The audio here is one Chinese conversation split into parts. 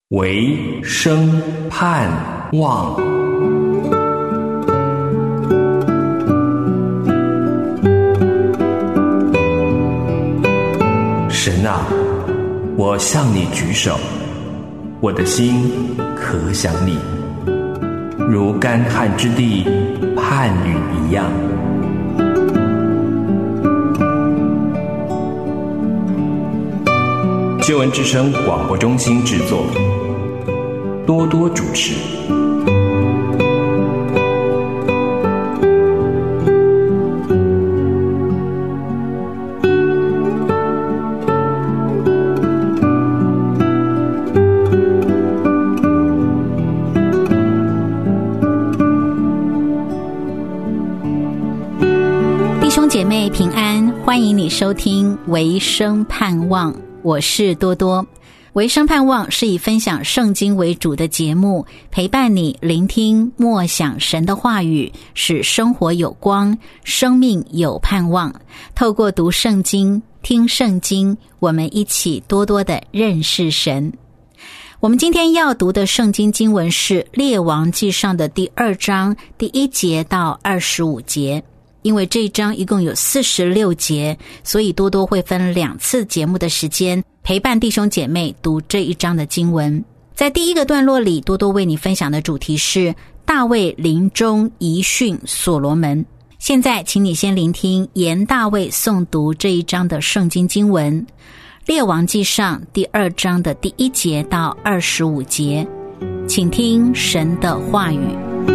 唯生盼望。神啊，我向你举手，我的心可想你，如干旱之地盼雨一样。救恩之声广播中心制作，多多主持。 弟兄姐妹平安，欢迎你收听唯生盼望，我是多多。唯生盼望是以分享圣经为主的节目，陪伴你聆听默想神的话语，使生活有光，生命有盼望。透过读圣经、听圣经，我们一起多多的认识神。我们今天要读的圣经经文是列王纪上的第2章第1节到25节。因为这一章一共有46节，所以多多会分2次节目的时间陪伴弟兄姐妹读这一章的经文。在第一个段落里，多多为你分享的主题是大卫临终遗训所罗门。现在请你先聆听严大卫诵读这一章的圣经经文，列王纪上第2章的第1节到25节，请听神的话语。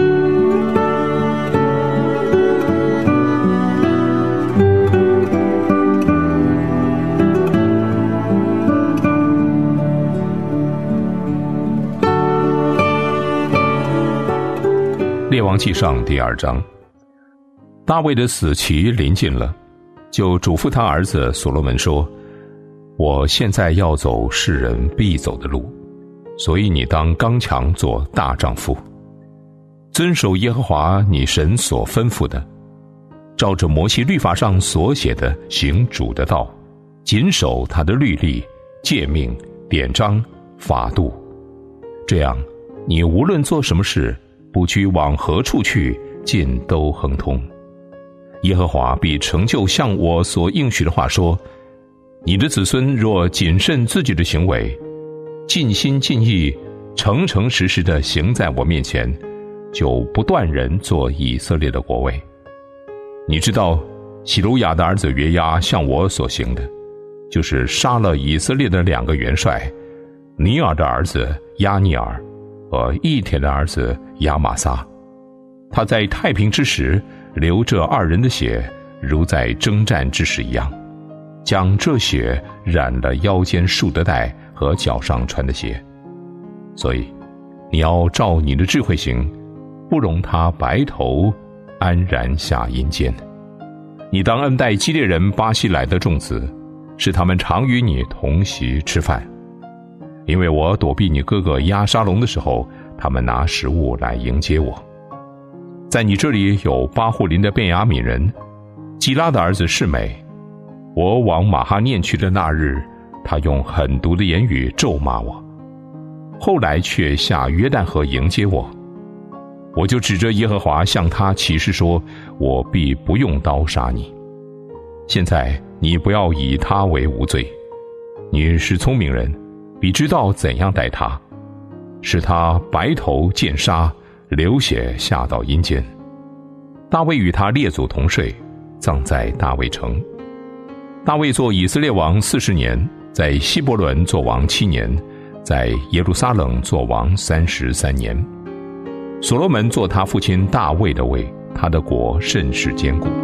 列王纪上第2章，大卫的死期临近了，就嘱咐他儿子所罗门说：我现在要走世人必走的路，所以你当刚强做大丈夫，遵守耶和华你神所吩咐的，照着摩西律法上所写的行主的道，谨守他的律例、诫命、典章、法度。这样，你无论做什么事，不拘往何处去，尽都亨通。耶和华必成就像我所应许的话说：你的子孙若谨慎自己的行为，尽心尽意、诚诚实实地行在我面前，就不断人做以色列的国位。你知道喜鲁雅的儿子约押向我所行的，就是杀了以色列的2个元帅，尼尔的儿子亚尼尔和一田的儿子亚玛撒。他在太平之时流这2人的血，如在征战之时一样，将这血染了腰间束的带和脚上穿的鞋。所以你要照你的智慧行，不容他白头安然下阴间。你当恩待基列人巴西来的众子，使他们常与你同席吃饭。因为我躲避你哥哥押沙龙的时候，他们拿食物来迎接我。在你这里有巴户林的便雅悯人基拉的儿子示每，我往马哈念去的那日，他用狠毒的言语咒骂我，后来却下约旦河迎接我。我就指着耶和华向他起誓说，我必不用刀杀你。现在你不要以他为无罪，你是聪明人，必知道怎样待他，使他白头见杀，流血下到阴间。大卫与他列祖同睡，葬在大卫城。大卫做以色列王40年，在希伯伦做王7年，在耶路撒冷做王33年。所罗门做他父亲大卫的位，他的国甚是坚固。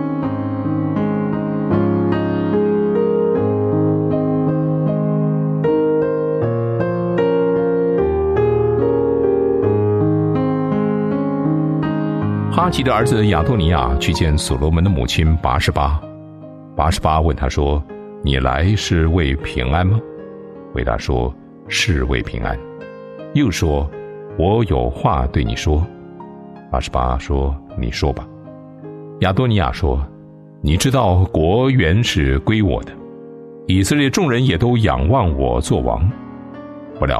哈吉的儿子亚多尼亚去见所罗门的母亲拔示巴。拔示巴问他说：你来是为平安吗？回答说：是为平安。又说：我有话对你说。拔示巴说：你说吧。亚多尼亚说：你知道国原是归我的，以色列众人也都仰望我做王。不料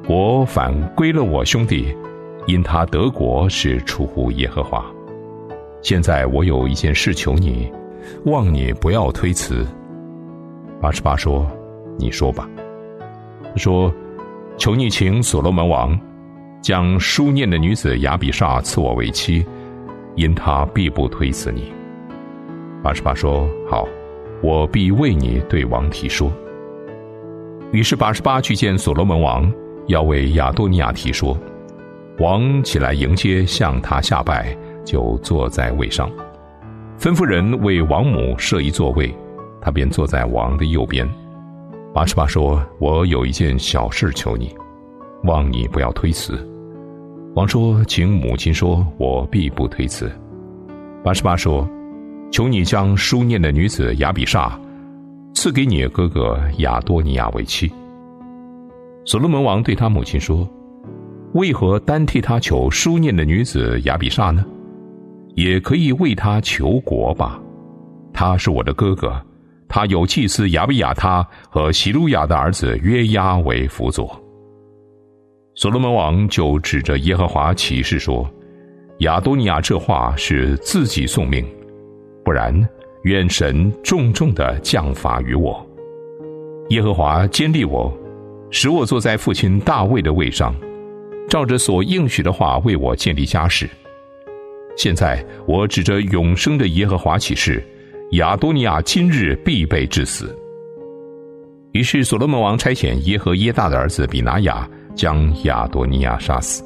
国反归了我兄弟，因他得国是出乎耶和华。现在我有一件事求你，望你不要推辞。八十八说：你说吧。他说：求你请所罗门王将书念的女子亚比煞赐我为妻，因他必不推辞你。八十八说：好，我必为你对王提说。于是八十八去见所罗门王，要为亚多尼亚提说。王起来迎接，向他下拜，就坐在位上，吩咐人为王母设一座位，他便坐在王的右边。八十八说：我有一件小事求你，望你不要推辞。王说：请母亲说，我必不推辞。八十八说：求你将书念的女子亚比煞赐给你哥哥亚多尼亚为妻。所罗门王对他母亲说：为何单替他求书念的女子亚比煞呢？也可以为他求国吧。他是我的哥哥，他有祭司亚比亚他和希路亚的儿子约押为辅佐。所罗门王就指着耶和华起誓说：亚多尼亚这话是自己送命，不然愿神重重的降罚于我。耶和华坚立我，使我坐在父亲大卫的位上，照着所应许的话为我建立家室。现在我指着永生的耶和华起誓，亚多尼亚今日必被致死。于是所罗门王差遣耶和耶大的儿子比拿雅将亚多尼亚杀死。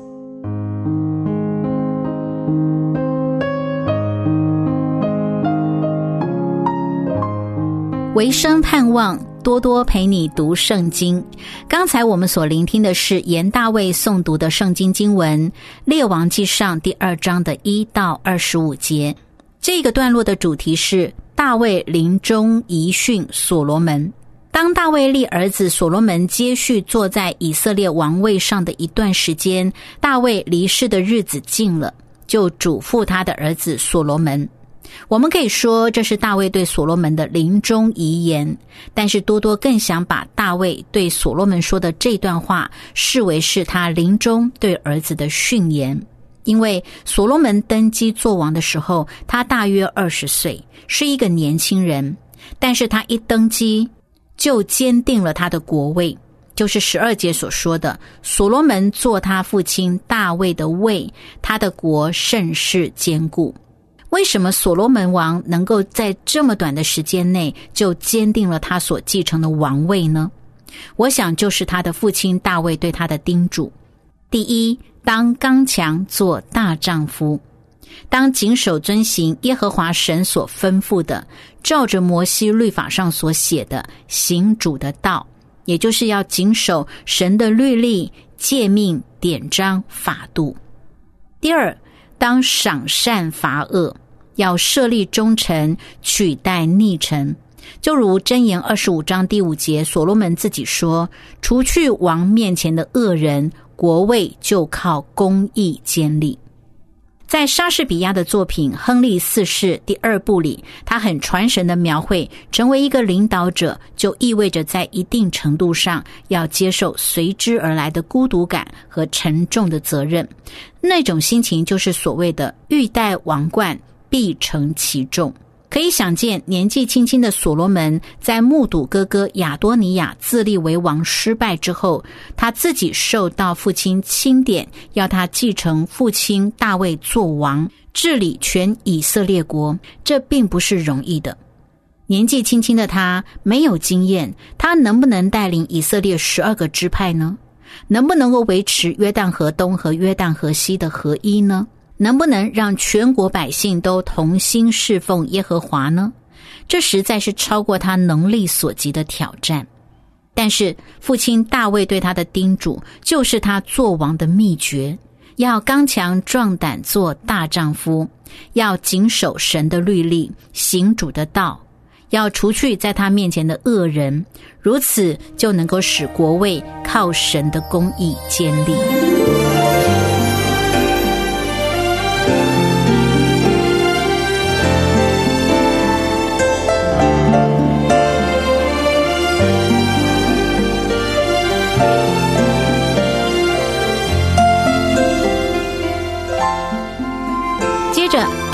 维生盼望多多陪你读圣经。刚才我们所聆听的是严大卫诵读的圣经经文列王纪上第2章的1到25节。这个段落的主题是大卫临终遗训所罗门。当大卫立儿子所罗门接续坐在以色列王位上的一段时间，大卫离世的日子近了，就嘱咐他的儿子所罗门。我们可以说这是大卫对所罗门的临终遗言，但是多多更想把大卫对所罗门说的这段话视为是他临终对儿子的训言。因为所罗门登基做王的时候，他大约20岁，是一个年轻人，但是他一登基就坚定了他的国位，就是12节所说的所罗门做他父亲大卫的位，他的国甚是坚固。为什么所罗门王能够在这么短的时间内就坚定了他所继承的王位呢？我想就是他的父亲大卫对他的叮嘱。第一，当刚强做大丈夫，当谨守遵行耶和华神所吩咐的，照着摩西律法上所写的行主的道，也就是要谨守神的律例、诫命、典章、法度。第二，当赏善罚恶，要设立忠臣，取代逆臣。就如箴言25章第5节，所罗门自己说：除去王面前的恶人，国位就靠公义坚立。在莎士比亚的作品《亨利4世》第2部里，他很传神的描绘，成为一个领导者就意味着在一定程度上要接受随之而来的孤独感和沉重的责任。那种心情就是所谓的欲戴王冠，必承其重。可以想见，年纪轻轻的所罗门在目睹哥哥亚多尼亚自立为王失败之后，他自己受到父亲钦点，要他继承父亲大卫做王，治理全以色列国，这并不是容易的。年纪轻轻的他没有经验，他能不能带领以色列12个支派呢？能不能够维持约旦河东和约旦河西的合一呢？能不能让全国百姓都同心侍奉耶和华呢？这实在是超过他能力所及的挑战。但是父亲大卫对他的叮嘱，就是他做王的秘诀，要刚强壮胆做大丈夫，要谨守神的律例，行主的道，要除去在他面前的恶人，如此就能够使国位靠神的公义坚立。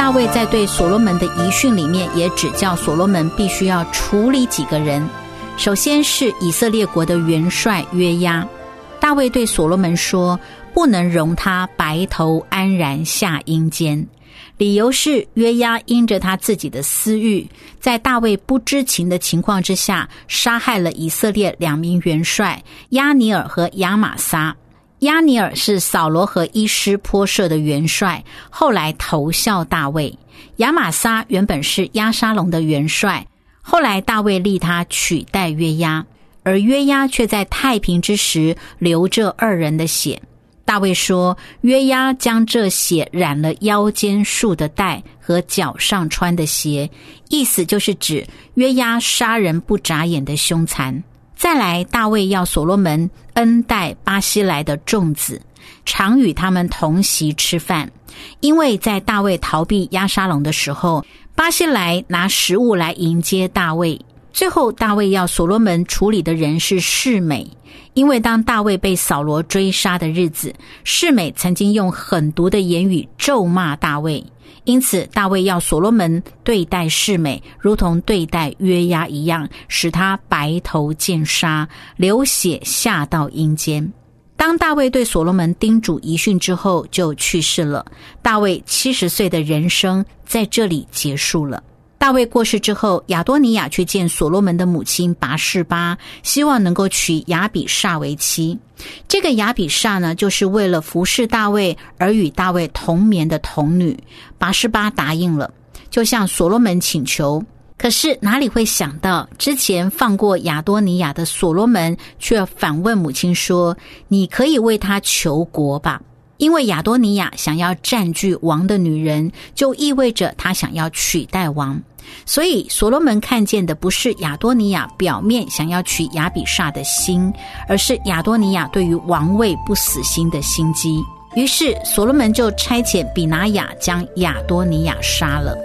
大卫在对所罗门的遗训里面也指教所罗门必须要处理几个人。首先是以色列国的元帅约押，大卫对所罗门说，不能容他白头安然下阴间。理由是约押因着他自己的私欲，在大卫不知情的情况之下，杀害了以色列2名元帅押尼尔和亚玛撒。押尼尔是扫罗和伊施波设的元帅，后来投效大卫。亚玛撒原本是押沙龙的元帅，后来大卫立他取代约押，而约押却在太平之时流这2人的血。大卫说，约押将这血染了腰间束的带和脚上穿的鞋，意思就是指约押杀人不眨眼的凶残。再来，大卫要所罗门恩待巴西来的众子，常与他们同席吃饭，因为在大卫逃避押沙龙的时候，巴西来拿食物来迎接大卫。最后，大卫要所罗门处理的人是示每，因为当大卫被扫罗追杀的日子，示每曾经用狠毒的言语咒骂大卫，因此大卫要所罗门对待示每如同对待约押一样，使他白头见杀，流血下到阴间。当大卫对所罗门叮嘱遗训之后，就去世了。大卫70岁的人生在这里结束了。大卫过世之后，亚多尼雅去见所罗门的母亲拔示巴，希望能够娶亚比煞为妻。这个亚比煞呢，就是为了服侍大卫而与大卫同眠的童女。拔示巴答应了，就向所罗门请求。可是哪里会想到，之前放过亚多尼雅的所罗门却反问母亲说，你可以为他求国吧。因为亚多尼雅想要占据王的女人，就意味着他想要取代王。所以所罗门看见的不是亚多尼雅表面想要娶亚比煞的心，而是亚多尼雅对于王位不死心的心机。于是所罗门就差遣比拿雅将亚多尼雅杀了。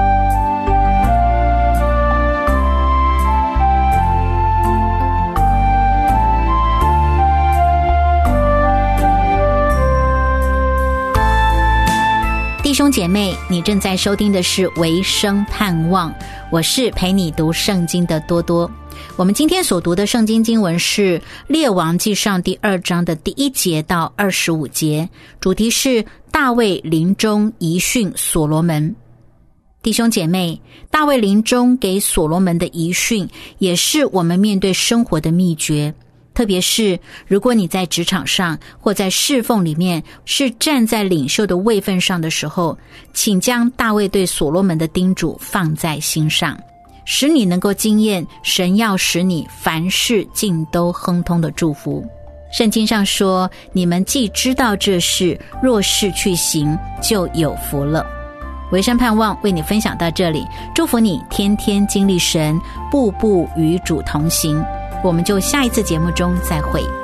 弟兄姐妹，你正在收听的是维生盼望，我是陪你读圣经的多多。我们今天所读的圣经经文是列王纪上第2章的第1节到25节，主题是大卫临终遗训所罗门。弟兄姐妹，大卫临终给所罗门的遗训，也是我们面对生活的秘诀。特别是如果你在职场上或在侍奉里面是站在领袖的位分上的时候，请将大卫对所罗门的叮嘱放在心上，使你能够经验神要使你凡事尽都亨通的祝福。圣经上说，你们既知道这事，若是去行，就有福了。维生盼望为你分享到这里，祝福你天天经历神，步步与主同行。我们就下一次节目中再会。